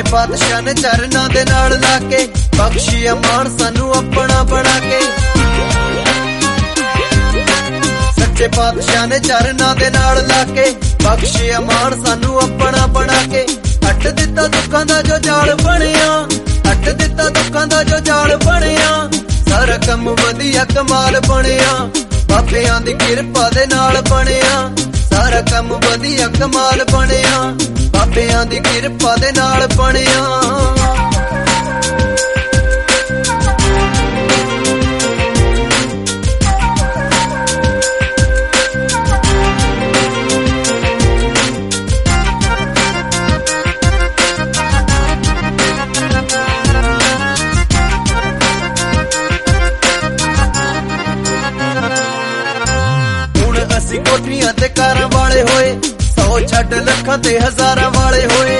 पातशाह ने चरना दे नाल लाके बख्शी अमान सानू अपना बना के। सच्चे पातशाह ने चरना दे नाल लाके बख्शी अमान सानू अपना बना के। अट दिता दुखां दा जो जाल बनिया, अट दिता दुखां दा जो जाल बनिया, सारा कम वधिया कमाल बनिया, बाबियां दी किरपा दे नाल बनिया, सारा कम वधिया कमाल बनिया, बाबियां दी किरपा दे नाल बनिया। असी कोठियां ते कारां वाले होए, 100 छड्ड लखां ते हज़ारां वाले होए।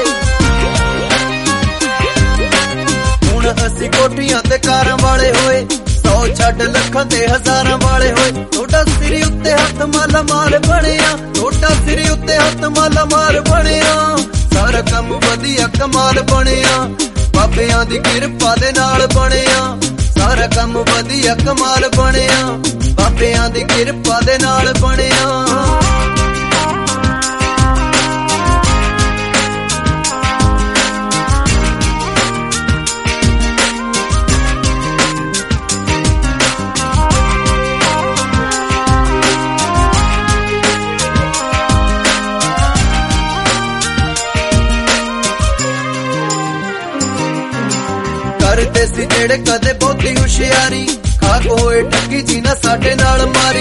हुण असी कोठियां ते कारां वाले होए, 100 छड्ड लखां ते हज़ारां वाले होए। थोड़ा सिर उत्ते हत्थ माला माल बनिया, थोड़ा सिर उत्ते हत्थ माला माल बनिया, सारा कम वधिया कमाल बनिया, बाबियां दी किरपा दे नाल बनिया, सारा कम वधिया कमाल बनिया, बाबियां दी किरपा दे नाल बनिया। करते सी जेड़े कदे बहुती हुशियारी, खाक होए टक्की जी ना साडे नाल मारी।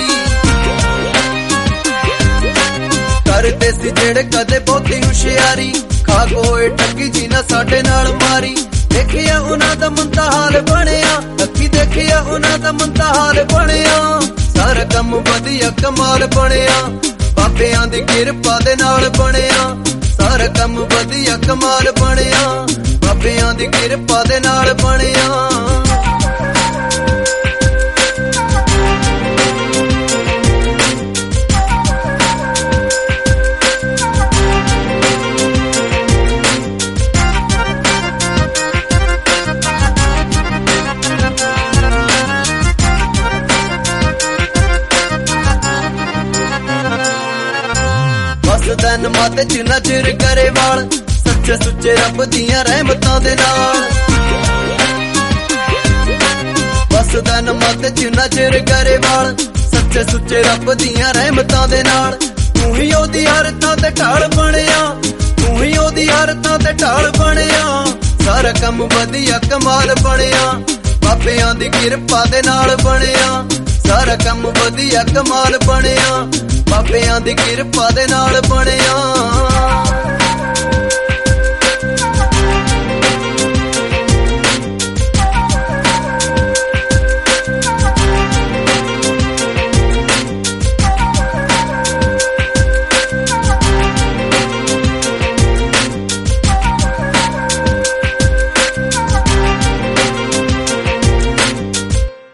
करते सी जेड़े कदे बहुती हुशियारी, खाक होए टक्की जी ना साडे नाल मारी। देखिया उन्हां दा मंदा हाल बनिया, अखी देखिया उन्हां दा मंदा हाल बनिया, सारा कम वधिया कमाल बनिया, बाबियां दी किरपा दे नाल बनिया, सारा कम वधिया कमाल बनिया, बाबियां दी किरपा दे नाल बनिया। दिन मत जिन्ना चिर गरेवाल, सच्चे सुच्चे रब दियां रहमतां दे नाल। बस दिन मत जिन्ना चिर गरेवाल, सच्चे सुच्चे रब दियां रहमतां दे नाल। तू ही ओदी हर थां ते ढाल बनिया, तू ही ओदी हर थां ते ढाल बनिया, सारा कम वधिया कमाल बनिया, बाबियां दी किरपा दे नाल बनिया, सारा कम वधिया कमाल बनिया, बाबियां दी किरपा दे नाल बनिया।